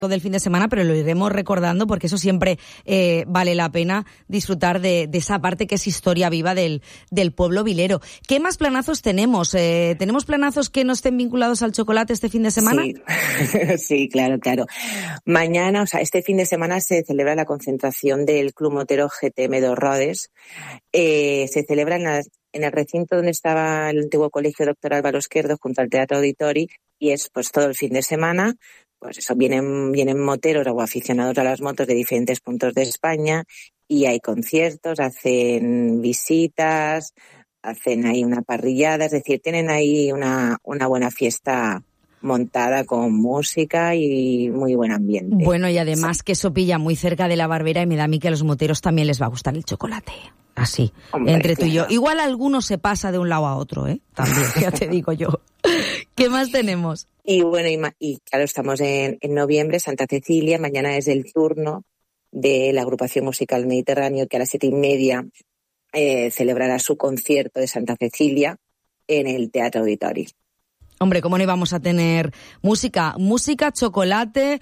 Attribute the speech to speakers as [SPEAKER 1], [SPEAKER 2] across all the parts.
[SPEAKER 1] del fin de semana, pero lo iremos recordando porque eso siempre vale la pena disfrutar de esa parte que es historia viva del pueblo vilero. ¿Qué más planazos tenemos? ¿Tenemos planazos que no estén vinculados al chocolate este fin de semana?
[SPEAKER 2] Sí, claro. Mañana, este fin de semana se celebra la concentración del Club Motero GTM Dos Rodes. Se celebra en el recinto donde estaba el antiguo colegio Dr. Álvaro Esquerdo junto al Teatro Auditori, y es pues todo el fin de semana. Pues eso, vienen moteros o aficionados a las motos de diferentes puntos de España y hay conciertos, hacen visitas, hacen ahí una parrillada, es decir, tienen ahí una buena fiesta montada con música y muy buen ambiente.
[SPEAKER 1] Bueno, y además que eso pilla muy cerca de la Barbera y me da a mí que a los moteros también les va a gustar el chocolate. Así, hombre, entre tú y yo. Igual alguno se pasa de un lado a otro, también, ya te digo yo. ¿Qué más tenemos?
[SPEAKER 2] Y bueno, y claro, estamos en noviembre, Santa Cecilia. Mañana es el turno de la agrupación musical Mediterráneo, que a las 7:30 celebrará su concierto de Santa Cecilia en el Teatro Auditori.
[SPEAKER 1] Hombre, ¿cómo no íbamos a tener música, chocolate,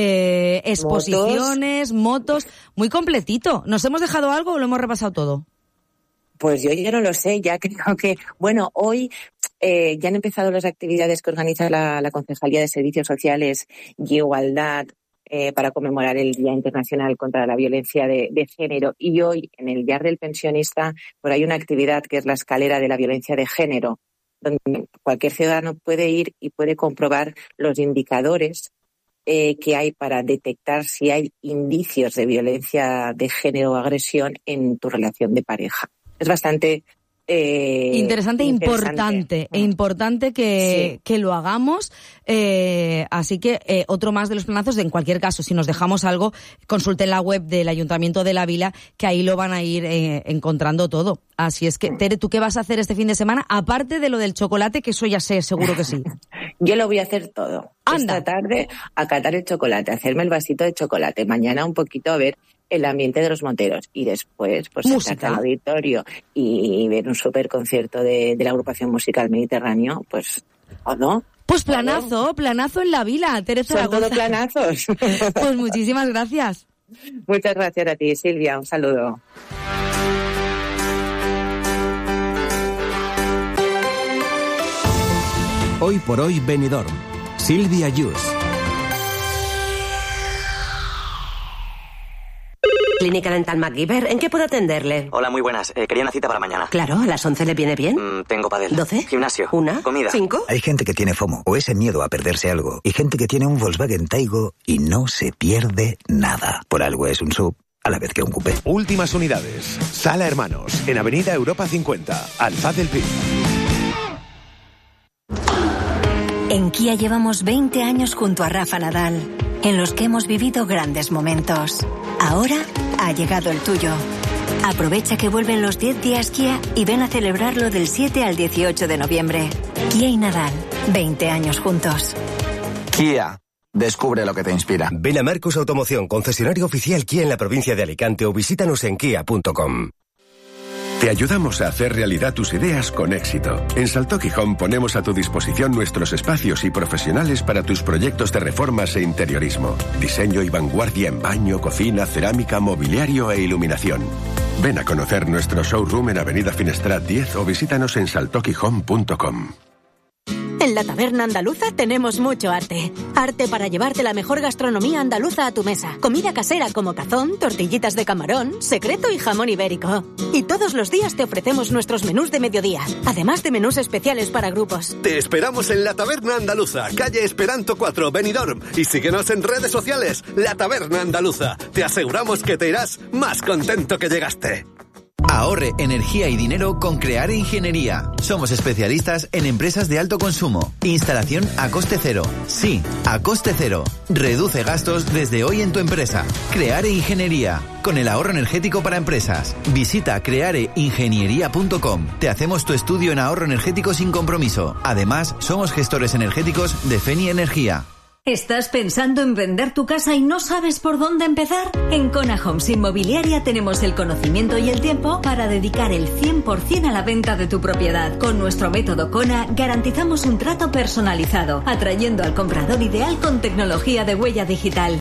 [SPEAKER 1] exposiciones, motos? Muy completito. ¿Nos hemos dejado algo o lo hemos repasado todo?
[SPEAKER 2] Pues yo ya no lo sé, ya creo que, bueno, hoy ya han empezado las actividades que organiza la Concejalía de Servicios Sociales y Igualdad para conmemorar el Día Internacional contra la Violencia de Género. Y hoy, en el Diar del Pensionista, pues hay una actividad que es la escalera de la violencia de género, donde cualquier ciudadano puede ir y puede comprobar los indicadores que hay para detectar si hay indicios de violencia de género o agresión en tu relación de pareja. Es bastante
[SPEAKER 1] interesante e importante que lo hagamos. Así que otro más de los planazos. En cualquier caso, si nos dejamos algo, consulten la web del Ayuntamiento de la Vila, que ahí lo van a ir encontrando todo. Así es que, Tere, ¿tú qué vas a hacer este fin de semana? Aparte de lo del chocolate, que eso ya sé, seguro que sí.
[SPEAKER 2] Yo lo voy a hacer todo.
[SPEAKER 1] Anda.
[SPEAKER 2] Esta tarde, acatar el chocolate, hacerme el vasito de chocolate. Mañana un poquito a ver el ambiente de los moteros y después pues
[SPEAKER 1] música,
[SPEAKER 2] al auditorio y ver un super concierto de la agrupación musical Mediterráneo, pues ¿o no?
[SPEAKER 1] Pues planazo en la Vila, Teresa
[SPEAKER 2] Son
[SPEAKER 1] Zaragoza.
[SPEAKER 2] todo planazos.
[SPEAKER 1] Pues muchísimas gracias.
[SPEAKER 2] Muchas gracias a ti, Silvia, un saludo.
[SPEAKER 3] Hoy por hoy Benidorm. Silvia Yus.
[SPEAKER 4] Clínica Dental MacGyver, ¿en qué puedo atenderle?
[SPEAKER 5] Hola, muy buenas. Quería una cita para mañana.
[SPEAKER 4] Claro, ¿a las 11 le viene bien?
[SPEAKER 5] Tengo pádel.
[SPEAKER 4] 12.
[SPEAKER 5] Gimnasio.
[SPEAKER 4] 1.
[SPEAKER 5] Comida.
[SPEAKER 4] 5.
[SPEAKER 6] Hay gente que tiene FOMO, o ese miedo a perderse algo, y gente que tiene un Volkswagen Taigo y no se pierde nada. Por algo es un SUV, a la vez que un coupé.
[SPEAKER 7] Últimas unidades. Sala Hermanos, en Avenida Europa 50, Alfaz del Pi.
[SPEAKER 8] En Kia llevamos 20 años junto a Rafa Nadal, en los que hemos vivido grandes momentos. Ahora ha llegado el tuyo. Aprovecha que vuelven los 10 días Kia y ven a celebrarlo del 7 al 18 de noviembre. Kia y Nadal, 20 años juntos.
[SPEAKER 9] Kia. Descubre lo que te inspira.
[SPEAKER 10] Ven a Marcus Automoción, concesionario oficial Kia en la provincia de Alicante, o visítanos en kia.com.
[SPEAKER 7] Te ayudamos a hacer realidad tus ideas con éxito. En Salto Gijón ponemos a tu disposición nuestros espacios y profesionales para tus proyectos de reformas e interiorismo. Diseño y vanguardia en baño, cocina, cerámica, mobiliario e iluminación. Ven a conocer nuestro showroom en Avenida Finestrat 10 o visítanos en saltoquijón.com.
[SPEAKER 11] En la Taberna Andaluza tenemos mucho arte. Arte para llevarte la mejor gastronomía andaluza a tu mesa. Comida casera como cazón, tortillitas de camarón, secreto y jamón ibérico. Y todos los días te ofrecemos nuestros menús de mediodía, además de menús especiales para grupos.
[SPEAKER 12] Te esperamos en la Taberna Andaluza, calle Esperanto 4, Benidorm. Y síguenos en redes sociales, La Taberna Andaluza. Te aseguramos que te irás más contento que llegaste.
[SPEAKER 13] Ahorre energía y dinero con Creare Ingeniería. Somos especialistas en empresas de alto consumo. Instalación a coste cero. Sí, a coste cero. Reduce gastos desde hoy en tu empresa. Creare Ingeniería. Con el ahorro energético para empresas. Visita creareingeniería.com. Te hacemos tu estudio en ahorro energético sin compromiso. Además, somos gestores energéticos de Feni Energía.
[SPEAKER 8] ¿Estás pensando en vender tu casa y no sabes por dónde empezar? En Kona Homes Inmobiliaria tenemos el conocimiento y el tiempo para dedicar el 100% a la venta de tu propiedad. Con nuestro método Kona garantizamos un trato personalizado, atrayendo al comprador ideal con tecnología de huella digital.